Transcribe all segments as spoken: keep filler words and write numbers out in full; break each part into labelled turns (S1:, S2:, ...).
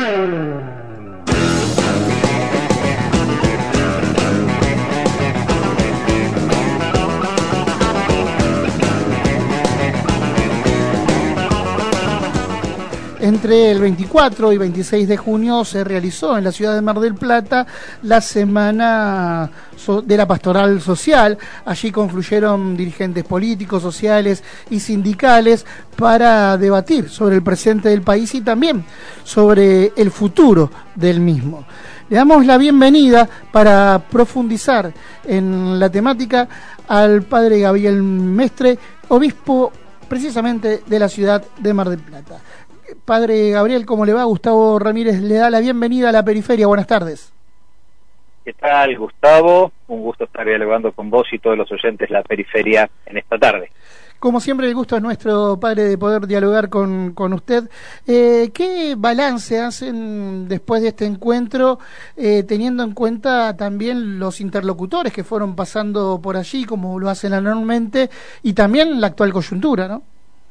S1: Entre el veinticuatro y veintiséis de junio se realizó en la ciudad de Mar del Plata la Semana de la Pastoral Social. Allí confluyeron dirigentes políticos, sociales y sindicales para debatir sobre el presente del país y también sobre el futuro del mismo. Le damos la bienvenida para profundizar en la temática al padre Gabriel Mestre, obispo precisamente de la ciudad de Mar del Plata. Padre Gabriel, ¿cómo le va? Gustavo Ramírez le da la bienvenida a La Periferia. Buenas tardes.
S2: ¿Qué tal, Gustavo? Un gusto estar dialogando con vos y todos los oyentes de La Periferia en esta tarde.
S1: Como siempre, el gusto es nuestro, padre, de poder dialogar con, con usted. Eh, ¿Qué balance hacen después de este encuentro, eh, teniendo en cuenta también los interlocutores que fueron pasando por allí, como lo hacen anualmente, y también la actual coyuntura, ¿no?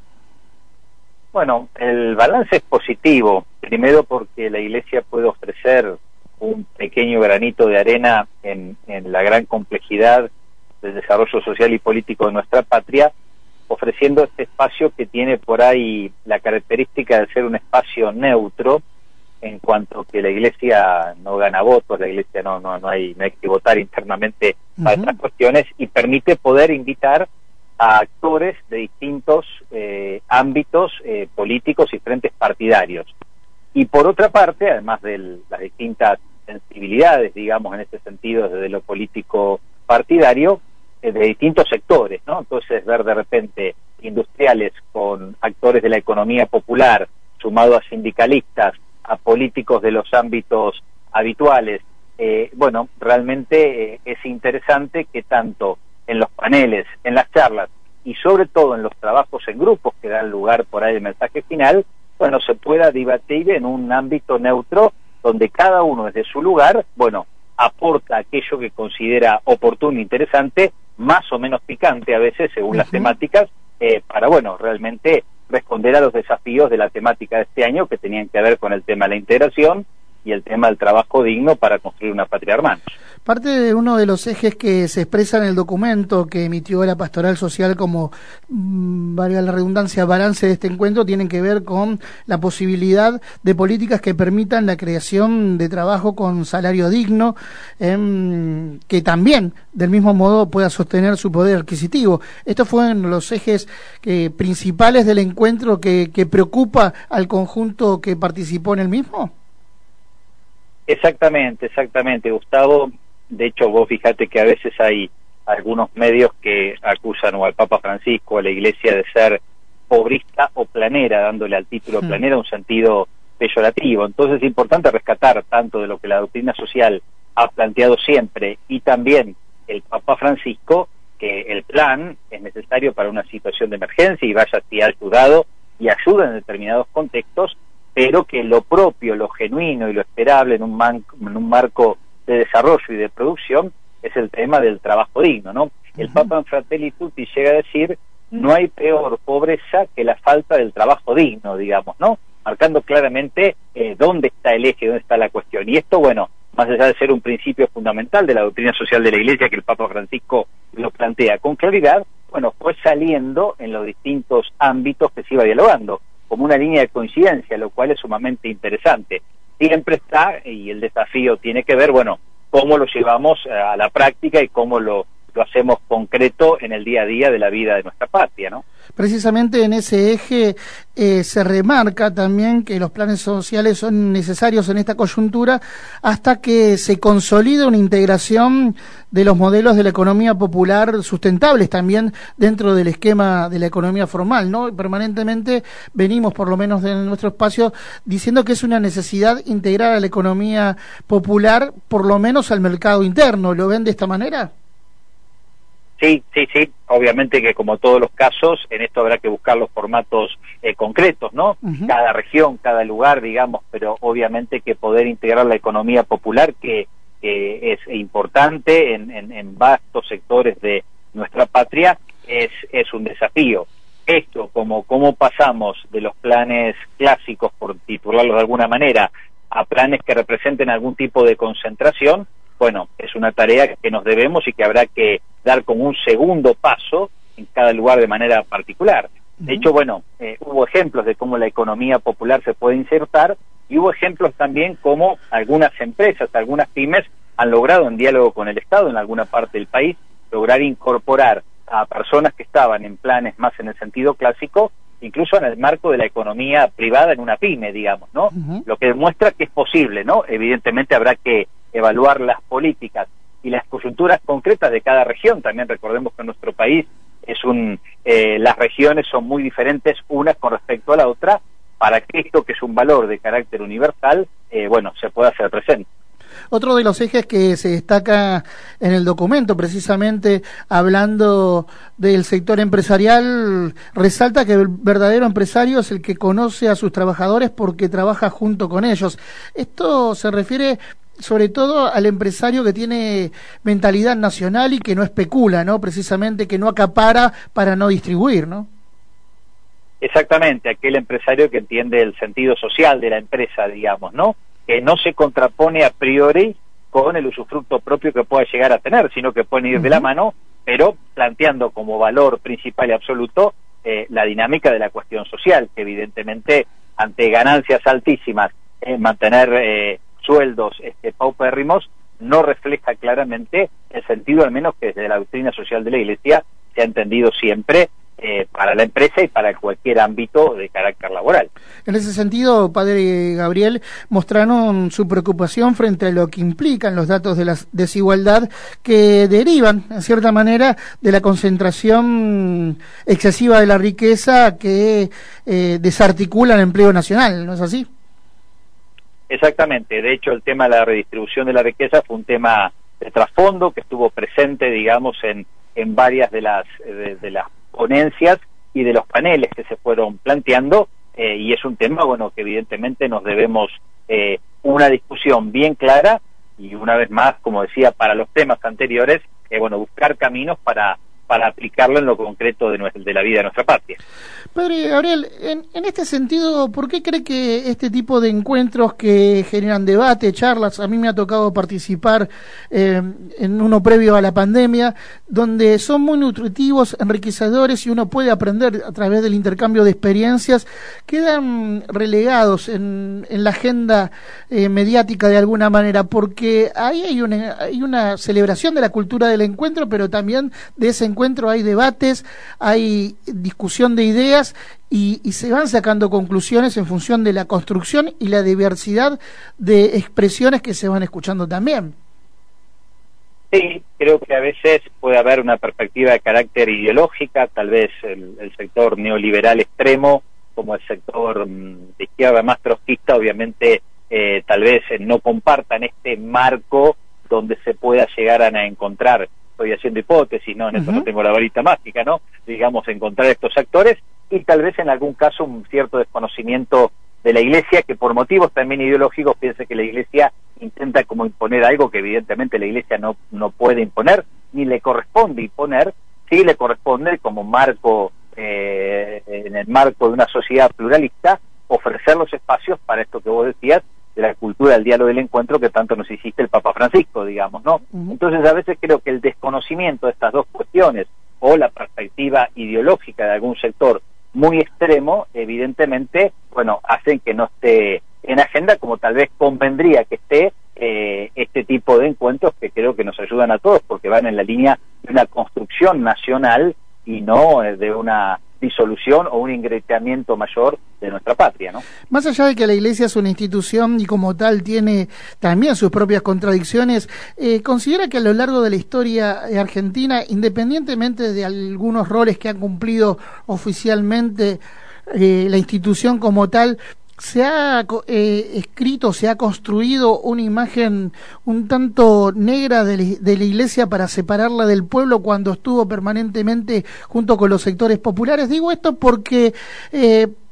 S2: Bueno, el balance es positivo, primero porque la Iglesia puede ofrecer un pequeño granito de arena en, en la gran complejidad del desarrollo social y político de nuestra patria, ofreciendo este espacio que tiene por ahí la característica de ser un espacio neutro, en cuanto que la Iglesia no gana votos, la Iglesia no no no hay no hay que votar internamente para uh-huh. estas cuestiones, y permite poder invitar a actores de distintos eh, ámbitos eh, políticos y frentes partidarios. Y por otra parte, además de las distintas sensibilidades, digamos, en este sentido, desde lo político partidario, eh, de distintos sectores, ¿no? Entonces, ver de repente industriales con actores de la economía popular, sumado a sindicalistas, a políticos de los ámbitos habituales, eh, bueno, realmente eh, es interesante que tanto en los paneles, en las charlas y sobre todo en los trabajos en grupos que dan lugar por ahí el mensaje final, bueno, se pueda debatir en un ámbito neutro donde cada uno desde su lugar, bueno, aporta aquello que considera oportuno e interesante, más o menos picante a veces según uh-huh. las temáticas, eh, para, bueno, realmente responder a los desafíos de la temática de este año que tenían que ver con el tema de la integración y el tema del trabajo digno para construir una patria hermana.
S1: Parte de uno de los ejes que se expresa en el documento que emitió la Pastoral Social como, mmm, valga la redundancia, balance de este encuentro, tienen que ver con la posibilidad de políticas que permitan la creación de trabajo con salario digno, eh, que también, del mismo modo, pueda sostener su poder adquisitivo. Estos fueron los ejes que, principales del encuentro que, que preocupa al conjunto que participó en el mismo.
S2: Exactamente, exactamente, Gustavo. De hecho, vos fíjate que a veces hay algunos medios que acusan o al Papa Francisco o a la Iglesia de ser pobrista o planera, dándole al título sí. planera un sentido peyorativo. Entonces es importante rescatar tanto de lo que la doctrina social ha planteado siempre y también el Papa Francisco, que el plan es necesario para una situación de emergencia y vaya si ha ayudado y ayuda en determinados contextos, pero que lo propio, lo genuino y lo esperable en un, man, en un marco de desarrollo y de producción es el tema del trabajo digno, ¿no? El uh-huh. Papa en Fratelli Tutti llega a decir, no hay peor pobreza que la falta del trabajo digno, digamos, ¿no? Marcando claramente eh, dónde está el eje, dónde está la cuestión. Y esto, bueno, más allá de ser un principio fundamental de la doctrina social de la Iglesia, que el Papa Francisco lo plantea con claridad, bueno, fue saliendo en los distintos ámbitos que se iba dialogando, como una línea de coincidencia, lo cual es sumamente interesante. Siempre está, y el desafío tiene que ver, bueno, cómo lo llevamos a la práctica y cómo lo, lo hacemos concreto en el día a día de la vida de nuestra patria, ¿no?
S1: Precisamente en ese eje eh, se remarca también que los planes sociales son necesarios en esta coyuntura hasta que se consolide una integración de los modelos de la economía popular sustentables también dentro del esquema de la economía formal, ¿no? Permanentemente venimos, por lo menos en nuestro espacio, diciendo que es una necesidad integrar a la economía popular, por lo menos al mercado interno. ¿Lo ven de esta manera?
S2: Sí, sí, sí, obviamente que como todos los casos, en esto habrá que buscar los formatos eh, concretos, ¿no? Uh-huh. Cada región, cada lugar, digamos, pero obviamente que poder integrar la economía popular, que, que es importante en, en, en vastos sectores de nuestra patria, es, es un desafío. Esto, como cómo pasamos de los planes clásicos, por titularlos de alguna manera, a planes que representen algún tipo de concentración, bueno, es una tarea que nos debemos y que habrá que dar como un segundo paso en cada lugar de manera particular. De hecho, bueno, eh, hubo ejemplos de cómo la economía popular se puede insertar, y hubo ejemplos también como algunas empresas, algunas pymes han logrado, en diálogo con el Estado en alguna parte del país, lograr incorporar a personas que estaban en planes más en el sentido clásico, incluso en el marco de la economía privada en una pyme, digamos, ¿no? Uh-huh. Lo que demuestra que es posible, ¿no? Evidentemente habrá que evaluar las políticas y las coyunturas concretas de cada región. También recordemos que en nuestro país es un eh, las regiones son muy diferentes unas con respecto a la otra, para que esto, que es un valor de carácter universal, eh, bueno, se pueda hacer presente.
S1: Otro de los ejes que se destaca en el documento, precisamente hablando del sector empresarial, resalta que el verdadero empresario es el que conoce a sus trabajadores porque trabaja junto con ellos. Esto se refiere sobre todo al empresario que tiene mentalidad nacional y que no especula, ¿no? Precisamente que no acapara para no distribuir, ¿no?
S2: Exactamente, aquel empresario que entiende el sentido social de la empresa, digamos, ¿no? Que no se contrapone a priori con el usufructo propio que pueda llegar a tener, sino que pueden ir uh-huh. de la mano, pero planteando como valor principal y absoluto eh, la dinámica de la cuestión social, que evidentemente ante ganancias altísimas, eh, mantener eh, sueldos este, paupérrimos, no refleja claramente el sentido, al menos que desde la doctrina social de la Iglesia se ha entendido siempre Eh, para la empresa y para cualquier ámbito de carácter laboral.
S1: En ese sentido, padre Gabriel, mostraron su preocupación frente a lo que implican los datos de la desigualdad que derivan, en cierta manera, de la concentración excesiva de la riqueza que eh, desarticula el empleo nacional, ¿no es así?
S2: Exactamente. De hecho, el tema de la redistribución de la riqueza fue un tema de trasfondo que estuvo presente, digamos, en, en varias de las, de, de las ponencias y de los paneles que se fueron planteando, eh, y es un tema, bueno, que evidentemente nos debemos eh, una discusión bien clara y una vez más, como decía, para los temas anteriores, eh, bueno, buscar caminos para para aplicarlo en lo concreto de, nuestra, de la vida de nuestra patria.
S1: Padre Gabriel, en, en este sentido, ¿por qué cree que este tipo de encuentros que generan debate, charlas, a mí me ha tocado participar eh, en uno previo a la pandemia, donde son muy nutritivos, enriquecedores y uno puede aprender a través del intercambio de experiencias, quedan relegados en, en la agenda eh, mediática de alguna manera? Porque ahí hay una, hay una celebración de la cultura del encuentro, pero también de ese encuentro encuentro hay debates, hay discusión de ideas y, y se van sacando conclusiones en función de la construcción y la diversidad de expresiones que se van escuchando también.
S2: Sí, creo que a veces puede haber una perspectiva de carácter ideológica, tal vez el, el sector neoliberal extremo, como el sector de izquierda más trotskista, obviamente eh, tal vez no compartan este marco donde se pueda llegar a encontrar. Estoy haciendo hipótesis, ¿no? En eso uh-huh. no tengo la varita mágica, ¿no? Digamos, encontrar estos actores y tal vez en algún caso un cierto desconocimiento de la Iglesia, que por motivos también ideológicos piense que la Iglesia intenta como imponer algo que evidentemente la Iglesia no, no puede imponer, ni le corresponde imponer, sí le corresponde como marco, eh, en el marco de una sociedad pluralista, ofrecer los espacios para esto que vos decías, de la cultura del diálogo del encuentro que tanto nos insiste el Papa Francisco, digamos, ¿no? Uh-huh. Entonces a veces creo que el desconocimiento de estas dos cuestiones o la perspectiva ideológica de algún sector muy extremo, evidentemente, bueno, hacen que no esté en agenda como tal vez convendría que esté eh, este tipo de encuentros que creo que nos ayudan a todos porque van en la línea de una construcción nacional y no eh, de una disolución o un ingreteamiento mayor de nuestra patria, ¿no?
S1: Más allá de que la Iglesia es una institución y como tal tiene también sus propias contradicciones, eh, ¿considera que a lo largo de la historia argentina, independientemente de algunos roles que ha cumplido oficialmente eh, la institución como tal, se ha eh, escrito, se ha construido una imagen un tanto negra de, de la Iglesia para separarla del pueblo cuando estuvo permanentemente junto con los sectores populares? Digo esto porque eh,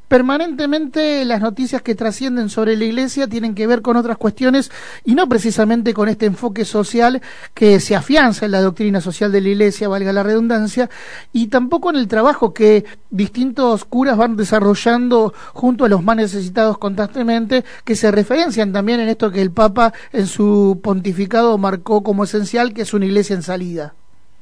S1: permanentemente las noticias que trascienden sobre la Iglesia tienen que ver con otras cuestiones y no precisamente con este enfoque social que se afianza en la doctrina social de la Iglesia, valga la redundancia, y tampoco en el trabajo que distintos curas van desarrollando junto a los más necesitados constantemente, que se referencian también en esto que el Papa en su pontificado marcó como esencial, que es una Iglesia en salida.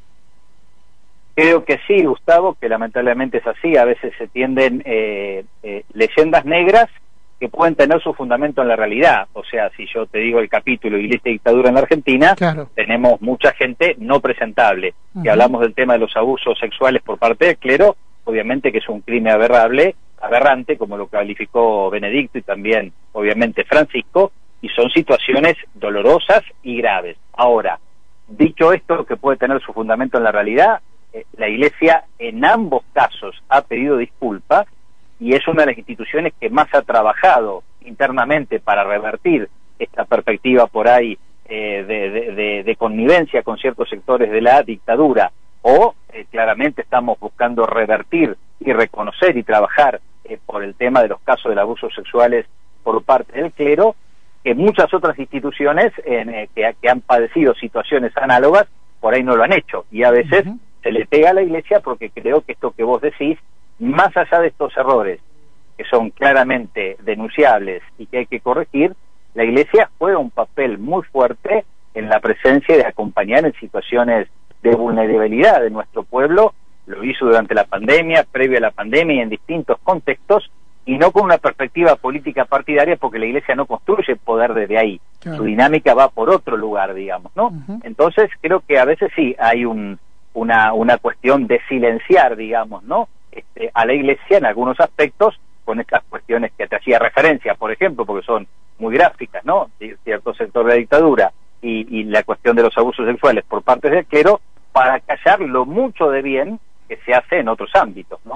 S2: Creo que sí, Gustavo, que lamentablemente es así. A veces se tienden eh, eh, leyendas negras que pueden tener su fundamento en la realidad. O sea, si yo te digo el capítulo Iglesia y Dictadura en la Argentina, claro, tenemos mucha gente no presentable. Uh-huh. Si hablamos del tema de los abusos sexuales por parte del clero, obviamente que es un crimen aberrable, aberrante, como lo calificó Benedicto y también, obviamente, Francisco, y son situaciones dolorosas y graves. Ahora, dicho esto, que puede tener su fundamento en la realidad, la Iglesia en ambos casos ha pedido disculpas y es una de las instituciones que más ha trabajado internamente para revertir esta perspectiva por ahí eh, de, de, de, de connivencia con ciertos sectores de la dictadura, o eh, claramente estamos buscando revertir y reconocer y trabajar eh, por el tema de los casos de abusos sexuales por parte del clero, que muchas otras instituciones eh, que, que han padecido situaciones análogas por ahí no lo han hecho, y a veces uh-huh. se le pega a la Iglesia, porque creo que esto que vos decís, más allá de estos errores que son claramente denunciables y que hay que corregir, la Iglesia juega un papel muy fuerte en la presencia de acompañar en situaciones de vulnerabilidad de nuestro pueblo. Lo hizo durante la pandemia, previo a la pandemia y en distintos contextos, y no con una perspectiva política partidaria, porque la Iglesia no construye poder desde ahí. Claro. Su dinámica va por otro lugar, digamos, ¿no? Uh-huh. Entonces creo que a veces sí hay un una una cuestión de silenciar, digamos, ¿no? Este, a la Iglesia en algunos aspectos, con estas cuestiones que te hacía referencia, por ejemplo, porque son muy gráficas, ¿no? Cierto sector de la dictadura y, y la cuestión de los abusos sexuales por parte del clero, para callar lo mucho de bien que se hace en otros ámbitos, ¿no?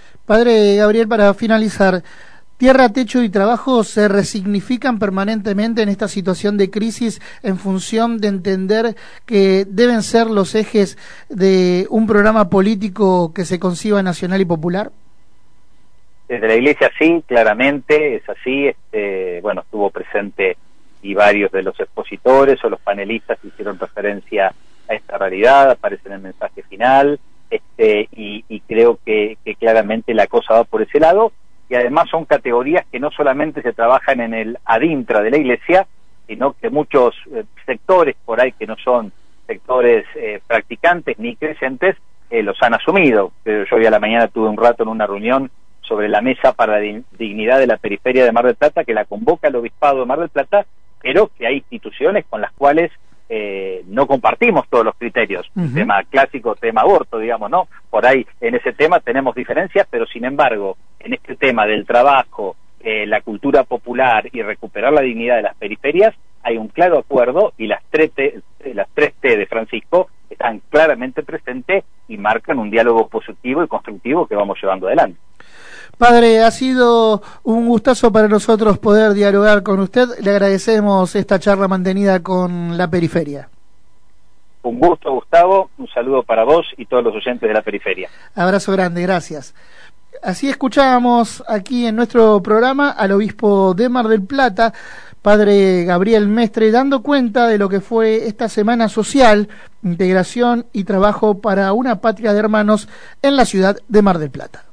S1: Padre Gabriel, para finalizar, tierra, techo y trabajo se resignifican permanentemente en esta situación de crisis en función de entender que deben ser los ejes de un programa político que se conciba nacional y popular.
S2: Desde la Iglesia sí, claramente es así. Este, bueno, estuvo presente y varios de los expositores o los panelistas hicieron referencia a esta realidad, aparece en el mensaje final. Este, y, y creo que, que claramente la cosa va por ese lado, y además son categorías que no solamente se trabajan en el adintra de la Iglesia, sino que muchos eh, sectores por ahí que no son sectores eh, practicantes ni creyentes eh, los han asumido. Pero yo hoy a la mañana tuve un rato en una reunión sobre la mesa para la dignidad de la periferia de Mar del Plata, que la convoca el Obispado de Mar del Plata, pero que hay instituciones con las cuales Eh, no compartimos todos los criterios. Uh-huh. Tema clásico, tema aborto, digamos, ¿no? Por ahí en ese tema tenemos diferencias, pero sin embargo, en este tema del trabajo, eh, la cultura popular y recuperar la dignidad de las periferias, hay un claro acuerdo, y las tres T, las tres T de Francisco están claramente presentes y marcan un diálogo positivo y constructivo que vamos llevando adelante.
S1: Padre, ha sido un gustazo para nosotros poder dialogar con usted. Le agradecemos esta charla mantenida con la periferia.
S2: Un gusto, Gustavo. Un saludo para vos y todos los oyentes de la periferia.
S1: Abrazo grande, gracias. Así escuchábamos aquí en nuestro programa al obispo de Mar del Plata, Padre Gabriel Mestre, dando cuenta de lo que fue esta semana social, integración y trabajo para una patria de hermanos en la ciudad de Mar del Plata.